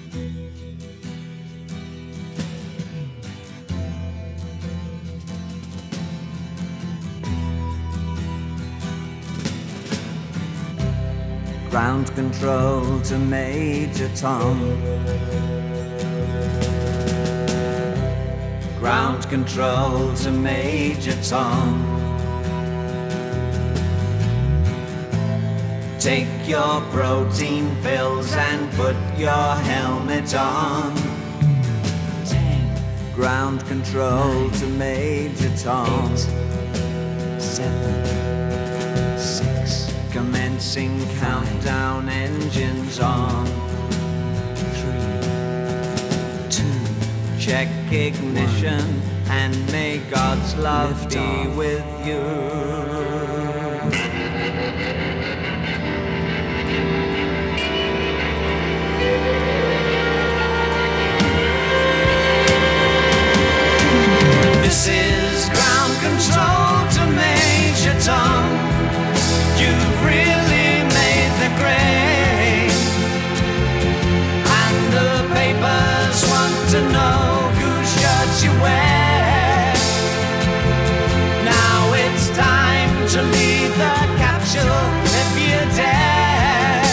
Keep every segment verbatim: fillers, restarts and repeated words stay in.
Ground control to Major Tom. Ground control to Major Tom. Take your protein pills and put your helmet on. Ten. Ground control nine, to Major Tom. Eight, seven, six. Commencing five, countdown, engines on. Three, two. Check ignition one, and may God's love be off with you. This is ground control to Major Tom. You've really made the grade, and the papers want to know whose shirts you wear. Now it's time to leave the capsule if you dare.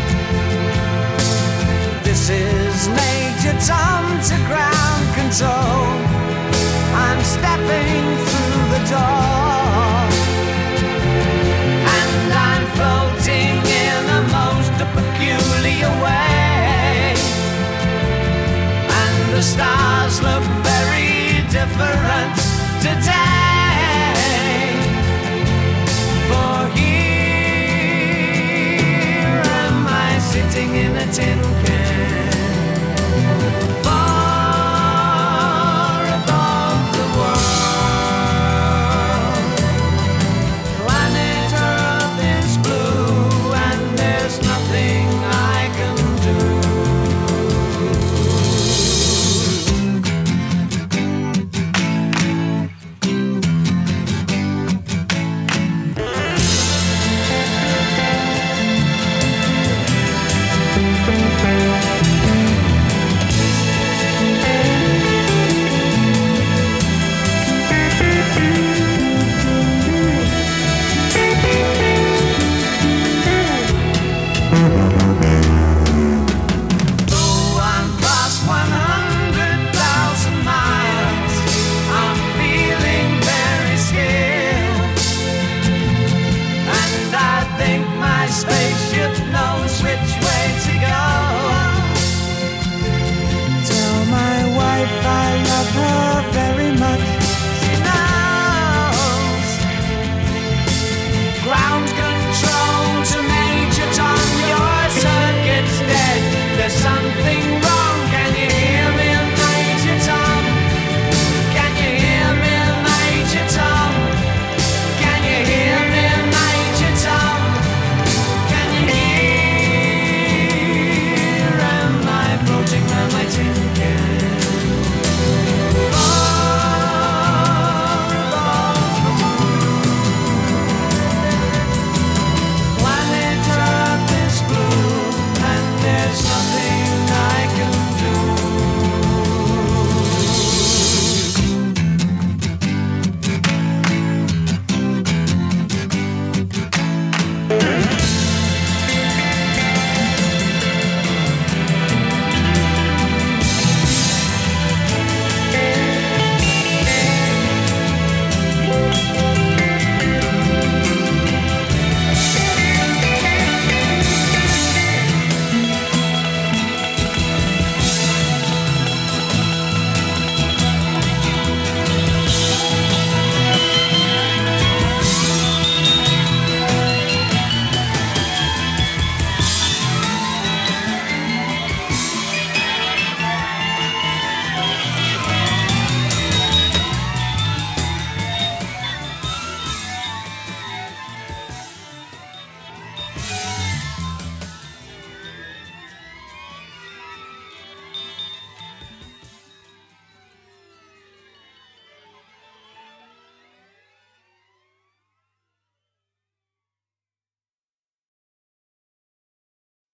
This is Major Tom to ground control. I'm stepping through the door, and I'm floating in a most peculiar way, and the stars look very different today.